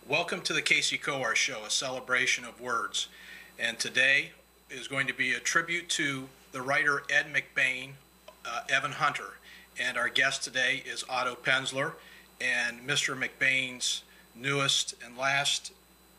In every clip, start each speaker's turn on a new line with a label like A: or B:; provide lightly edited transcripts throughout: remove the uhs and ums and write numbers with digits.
A: Welcome to the Casey Coar Show, a celebration of words. And today is going to be a tribute to the writer Ed McBain, Evan Hunter. And our guest today is Otto Penzler, and Mr. McBain's newest and last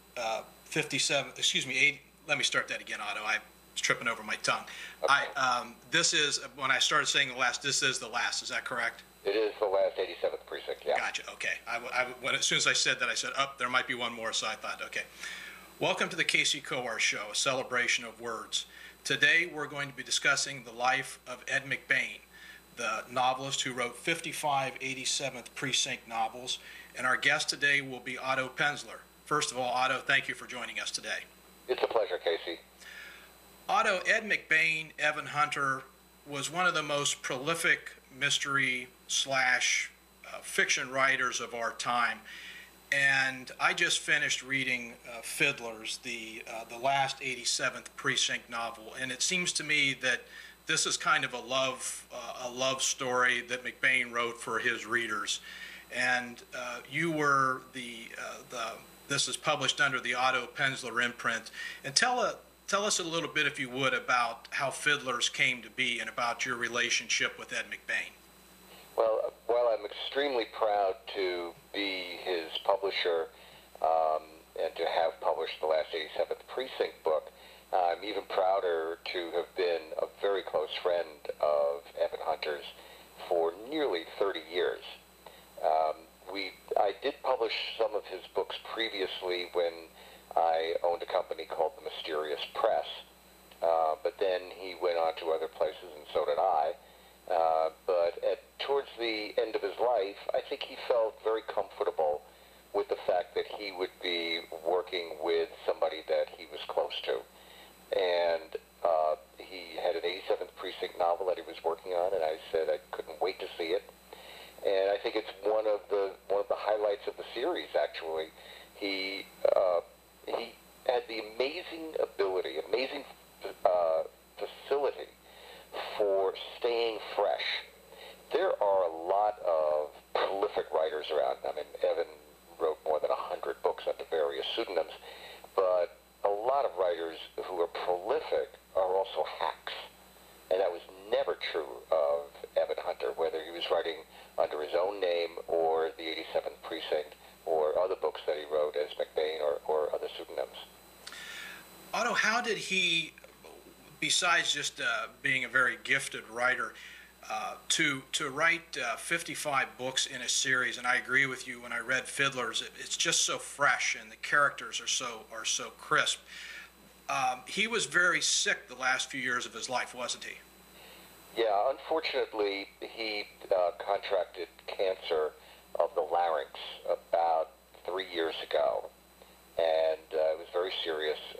A: 80, let me start that again, Otto. I was tripping over my tongue.
B: Okay.
A: This is, when I started saying the last, this is the last. Is that correct?
B: It is the last 87th precinct, yeah.
A: Gotcha. Okay. As soon as I said that, I said, there might be one more, so I thought, okay. Welcome to the Casey Coar Show, a celebration of words. Today, we're going to be discussing the life of Ed McBain, the novelist who wrote 55 87th Precinct novels, and our guest today will be Otto Penzler. First of all, Otto, thank you for joining us today.
B: It's a pleasure, Casey.
A: Otto, Ed McBain, Evan Hunter, was one of the most prolific mystery / fiction writers of our time. And I just finished reading Fiddlers, the last 87th Precinct novel, and it seems to me that this is kind of a love story that McBain wrote for his readers. And you were this is published under the Otto Penzler imprint. And tell us a little bit, if you would, about how Fiddlers came to be and about your relationship with Ed McBain.
B: Well, while I'm extremely proud to be his publisher and to have published the last 87th Precinct book, I'm even prouder to have been a very close friend of Evan Hunter's for nearly 30 years. I did publish some of his books previously when I owned a company called The Mysterious Press, but then he went on to other places, and so did I. But towards the end of his life, I think he felt very comfortable with the fact that he would be working with somebody that he was close to. And he had an 87th Precinct novel that he was working on, and I said I couldn't wait to see it. And I think it's one of the highlights of the series, actually. He had the amazing facility for staying fresh. There are a lot of prolific writers around. I mean, Evan wrote more than 100 books under various pseudonyms, but a lot of writers who are prolific are also hacks. And that was never true of Evan Hunter, whether he was writing under his own name or the 87th Precinct or other books that he wrote as McBain or other pseudonyms.
A: Otto, how did he, besides just being a very gifted writer, to write 55 books in a series? And I agree with you. When I read Fiddlers, it's just so fresh, and the characters are so crisp. He was very sick the last few years of his life, wasn't he?
B: Yeah, unfortunately, he contracted cancer of the larynx about 3 years ago, and it was very serious.